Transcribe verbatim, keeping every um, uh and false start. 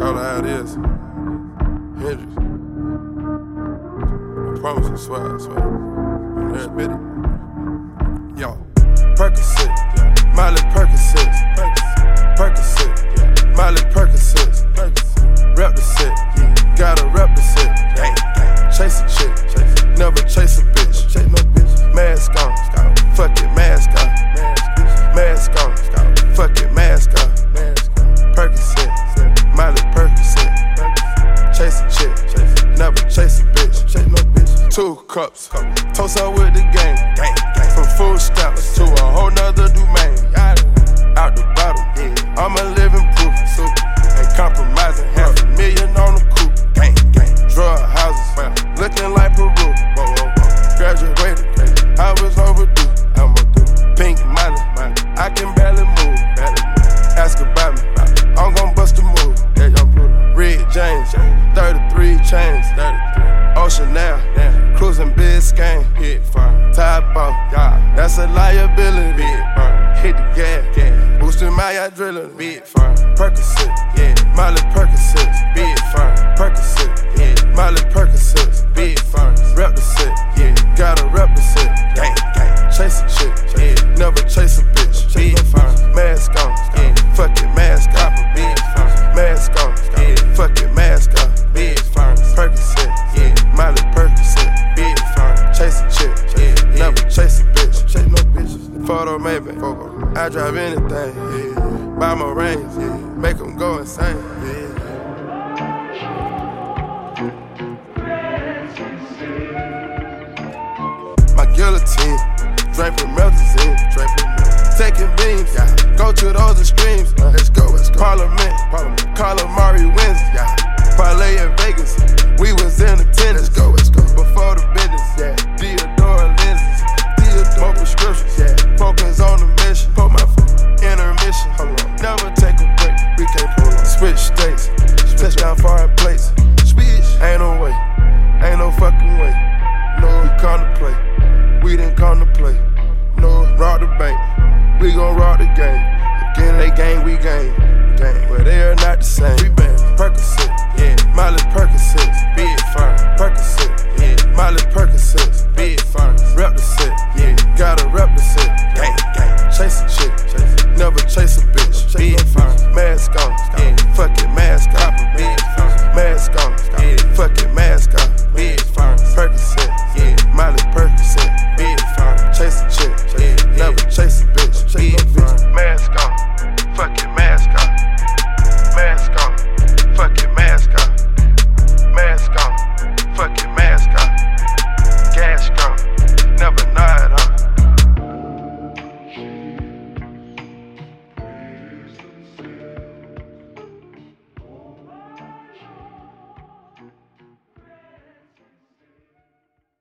Call it how it is. Hendrix. I promise you, swear, I swear. I'm there, admit it. Yo, Percocet, Miley Percocet, Percocet, Miley Percocet, rep the set, gotta rep the set. Chase a chick, never chase a bitch. Chase no bitch. Mask on, fuck it, mask on. Mask on, fuck it, mask on. Percocet, Miley Percocet. Chase a chick, never chase a bitch. Chase no bitch. Two cups, toast up with the game. From food stamps to a whole nother domain. Out the bottom, I'm a living proof. Ain't compromising, half a million on the coupe. Drug houses, looking like Peru. Graduated, I was overdue. Pink Miley, I can barely move. Ask about me, I'm gon' bust a move. Red James, thirty-three chains. Ocean now, cruising Biscayne. Top off, that's a liability. Hit the gas, boosting my adrenaline. Percocet, Miley Percocet, big firm. Percocet, Miley Percocet, big firm. Rep the set, gotta rep the set. Chase a chick, never chase a bitch. Big firm, mask on, fuck it, mask on. Mask on, fuck it, mask on. Big firm, Percocet, Miley Percocet, big firm. Chase a chick, never chase a bitch. Chase no bitches. Photo maybe, I drive anything. Buy my range, make them go insane. My guillotine, drink from Melazine, taking beams, yeah. Go to those extremes. Uh, let's go, let's go. Parliament, Parliament. Calamari wins, yeah. Parlay in Vegas, we was in attendance. Let's go, let's go. Before the business, yeah. Theodore lenses, Theodore more prescriptions, yeah. Focus on the mission, put my foot intermission. Hold on, never take a break. We can't pull on. Switch states, touchdown foreign plates. Switch, ain't no way, ain't no fucking way. No, we come to play, we didn't come to play. No, rob the bank, we gon' rob the game. Again, they gang, we gang, gang. But they are not the same. We been Percocet, yeah. Miley Percocet, big firm. Percocet, yeah. Miley Percocet, big firm. Rep the set, yeah. Gotta rep the set, gang, gang. Chase a chick, chase.